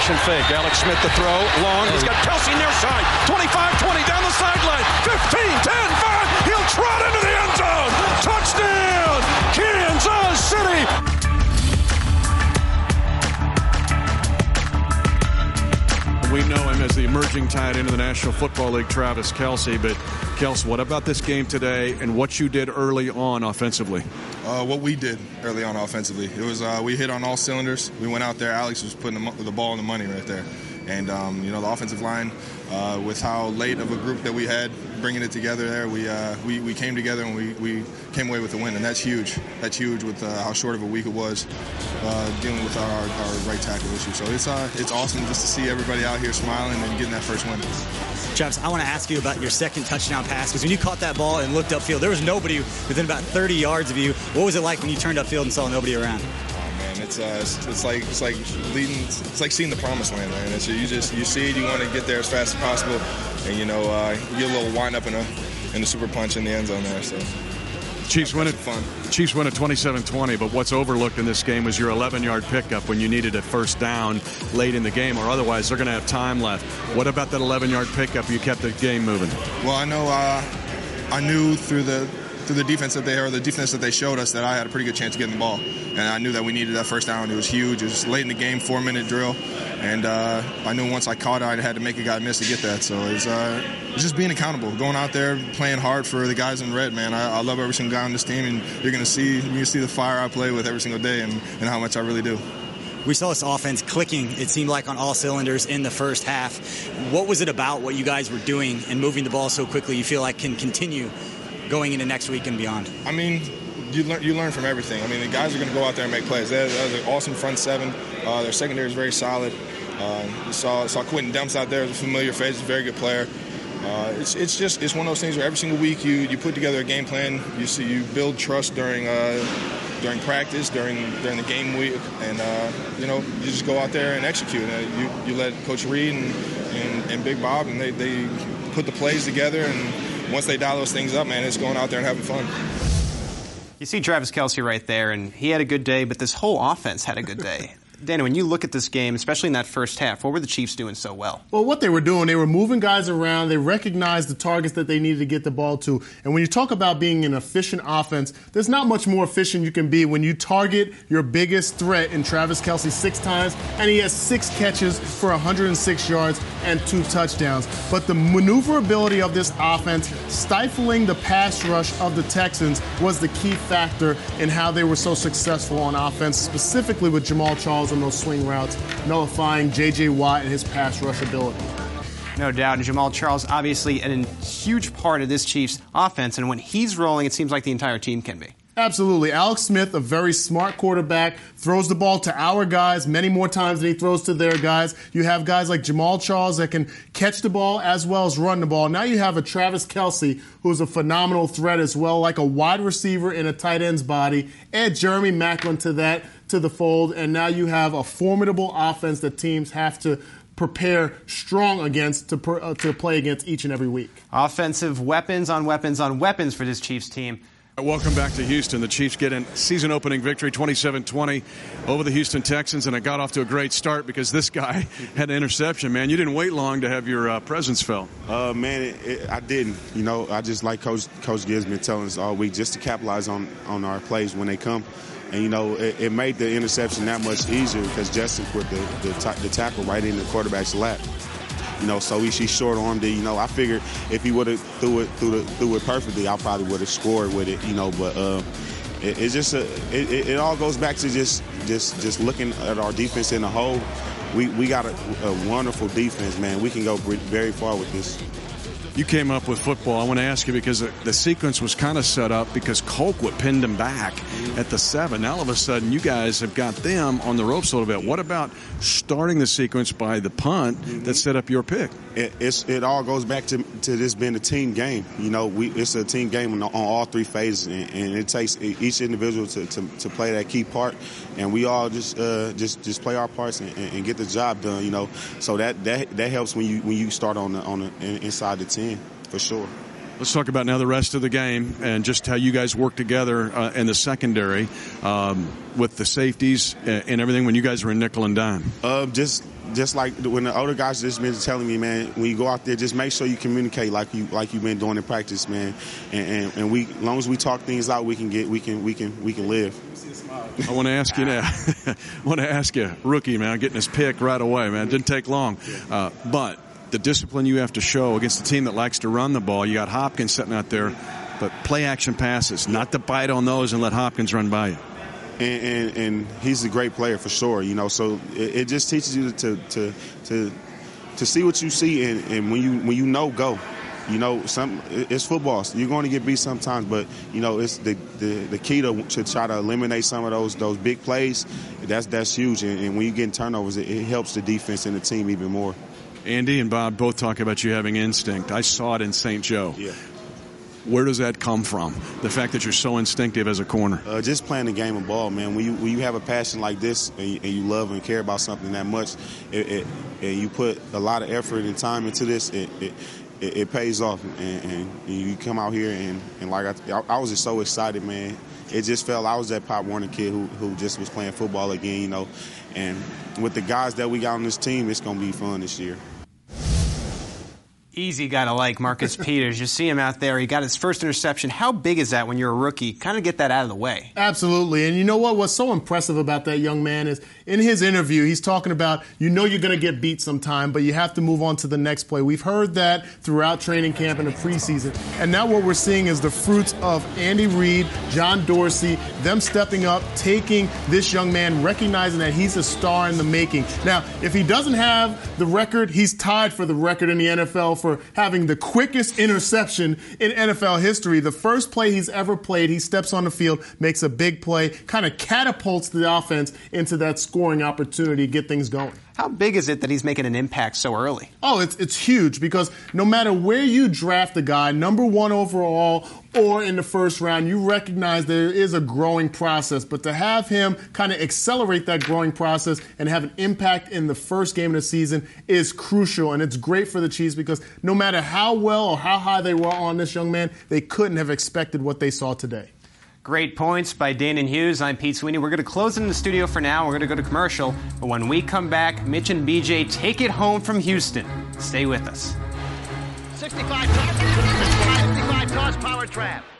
Motion fake. Alex Smith the throw. Long. He's got Kelce near side. 25-20 down the sideline. 15, 10, 5. He'll trot into the end zone. Touchdown, Kansas City. We know him as the emerging tight end of the National Football League, Travis Kelce. But, Kelce, what about this game today and what you did early on offensively? What we did early on offensively. It was we hit on all cylinders. We went out there. Alex was putting the ball in the money right there. And, the offensive line, with how late of a group that we had, bringing it together there, we came together and we came away with the win. And that's huge. That's huge with how short of a week it was dealing with our right tackle issue. So it's awesome just to see everybody out here smiling and getting that first win. Travis, I want to ask you about your second touchdown pass, because when you caught that ball and looked upfield, there was nobody within about 30 yards of you. What was it like when you turned upfield and saw nobody around? It's like leading. It's like seeing the promised land, man. You see it, you want to get there as fast as possible, and you get a little wind up in the super punch in the end zone there. So Chiefs win it. Chiefs win it 27-20. But what's overlooked in this game was your 11-yard pickup when you needed a first down late in the game, or otherwise they're going to have time left. What about that 11-yard pickup? You kept the game moving. Well, I knew through the defense that they showed us that I had a pretty good chance of getting the ball. And I knew that we needed that first down. It was huge. It was late in the game, 4-minute drill. And I knew once I caught it, I had to make a guy miss to get that. So it's just being accountable, going out there, playing hard for the guys in red, man. I love every single guy on this team, and you're going to see the fire I play with every single day and how much I really do. We saw this offense clicking, it seemed like, on all cylinders in the first half. What was it about what you guys were doing and moving the ball so quickly you feel like can continue going into next week and beyond? I mean, you learn from everything. I mean, the guys are going to go out there and make plays. That was an awesome front seven. Their secondary is very solid. You saw Quentin Demps out there, a familiar face, a very good player. It's one of those things where every single week you put together a game plan. You build trust during practice, during the game week, and you just go out there and execute. You let Coach Reed and Big Bob, and they put the plays together, and once they dial those things up, man, it's going out there and having fun. You see Travis Kelce right there, and he had a good day, but this whole offense had a good day. Danny, when you look at this game, especially in that first half, what were the Chiefs doing so well? Well, what they were doing, they were moving guys around. They recognized the targets that they needed to get the ball to. And when you talk about being an efficient offense, there's not much more efficient you can be when you target your biggest threat in Travis Kelce 6 times, and he has 6 catches for 106 yards and 2 touchdowns. But the maneuverability of this offense, stifling the pass rush of the Texans, was the key factor in how they were so successful on offense, specifically with Jamaal Charles on those swing routes, nullifying J.J. Watt and his pass rush ability. No doubt. And Jamaal Charles, obviously, a huge part of this Chiefs offense. And when he's rolling, it seems like the entire team can be. Absolutely. Alex Smith, a very smart quarterback, throws the ball to our guys many more times than he throws to their guys. You have guys like Jamaal Charles that can catch the ball as well as run the ball. Now you have a Travis Kelce, who's a phenomenal threat as well, like a wide receiver in a tight end's body. Add Jeremy Maclin to the fold, and now you have a formidable offense that teams have to prepare strong against to play against each and every week. Offensive weapons on weapons on weapons for this Chiefs team. Welcome back to Houston. The Chiefs get a season-opening victory, 27-20, over the Houston Texans, and it got off to a great start because this guy had an interception, man. You didn't wait long to have your presence felt. Man, I didn't. I just like Coach Gibbs been telling us all week, just to capitalize on our plays when they come. And, it made the interception that much easier because Justin put the tackle right in the quarterback's lap. So he's short-armed it. I figured if he would have threw it perfectly, I probably would have scored with it. But it all goes back to just looking at our defense in the whole. We got a wonderful defense, man. We can go very far with this. You came up with football. I want to ask you because the sequence was kind of set up because Colquitt pinned him back at the 7. Now all of a sudden you guys have got them on the ropes a little bit. What about starting the sequence by the punt that set up your pick? It all goes back to this being a team game. It's a team game on all 3 phases, and it takes each individual to play that key part, and we all just play our parts and get the job done. So that helps when you start on the inside the team. For sure. Let's talk about now the rest of the game and just how you guys work together in the secondary with the safeties and everything when you guys were in nickel and dime. Just like when the older guys just been telling me, man, when you go out there, just make sure you communicate like you've been doing in practice, man. And we, as long as we talk things out, we can live. I want to ask you now. I want to ask you, rookie man, getting his pick right away, man. It didn't take long, but the discipline you have to show against a team that likes to run the ball. You got Hopkins sitting out there, but play action passes, not to bite on those and let Hopkins run by you. And he's a great player for sure, you know. So it just teaches you to see what you see, and when you know, go. You know, it's football. So you're going to get beat sometimes, but you know it's the key to try to eliminate some of those big plays. That's huge, and when you get turnovers, it helps the defense and the team even more. Andy and Bob both talk about you having instinct. I saw it in St. Joe. Yeah. Where does that come from? The fact that you're so instinctive as a corner? Just playing the game of ball, man. When you have a passion like this and you love and care about something that much, and you put a lot of effort and time into this, it pays off. And you come out here and like I was just so excited, man. It just felt I was that Pop Warner kid who just was playing football again, you know. And with the guys that we got on this team, it's going to be fun this year. Easy guy to like, Marcus Peters. You see him out there. He got his first interception. How big is that when you're a rookie? Kind of get that out of the way. Absolutely. And you know what? What's so impressive about that young man is in his interview, he's talking about, you know you're going to get beat sometime, but you have to move on to the next play. We've heard that throughout training camp and the preseason. And now what we're seeing is the fruits of Andy Reid, John Dorsey, them stepping up, taking this young man, recognizing that he's a star in the making. Now, if he doesn't have the record, he's tied for the record in the NFL for having the quickest interception in NFL history. The first play he's ever played, he steps on the field, makes a big play, kind of catapults the offense into that scoring opportunity, get things going. How big is it that he's making an impact so early? Oh, it's huge because no matter where you draft a guy, number one overall or in the first round, you recognize there is a growing process. But to have him kind of accelerate that growing process and have an impact in the first game of the season is crucial. And it's great for the Chiefs because no matter how well or how high they were on this young man, they couldn't have expected what they saw today. Great points by Danon Hughes. I'm Pete Sweeney. We're going to close in the studio for now. We're going to go to commercial. But when we come back, Mitch and BJ take it home from Houston. Stay with us. 65 toss power trap.